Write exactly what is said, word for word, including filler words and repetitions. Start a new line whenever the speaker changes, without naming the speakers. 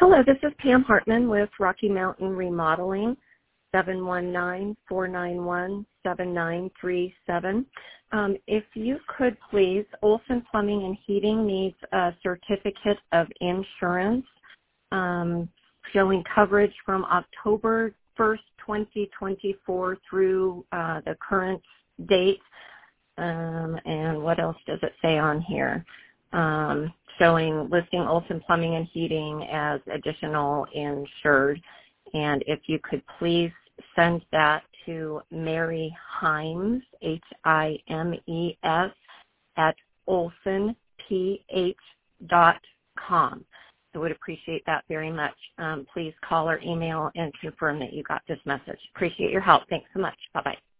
Hello, this is Pam Hartman with Rocky Mountain Remodeling, seven one nine, four nine one, seven nine three seven. Um, if you could please, Olson Plumbing and Heating needs a certificate of insurance um, showing coverage from October first, twenty twenty-four through uh, the current date. Um, and what else does it say on here? Um, showing listing Olson Plumbing and Heating as additional insured. And if you could please send that to Mary Himes, H I M E S, at olson p h dot com. I would appreciate that very much. Um, please call or email and confirm that you got this message. Appreciate your help. Thanks so much. Bye-bye.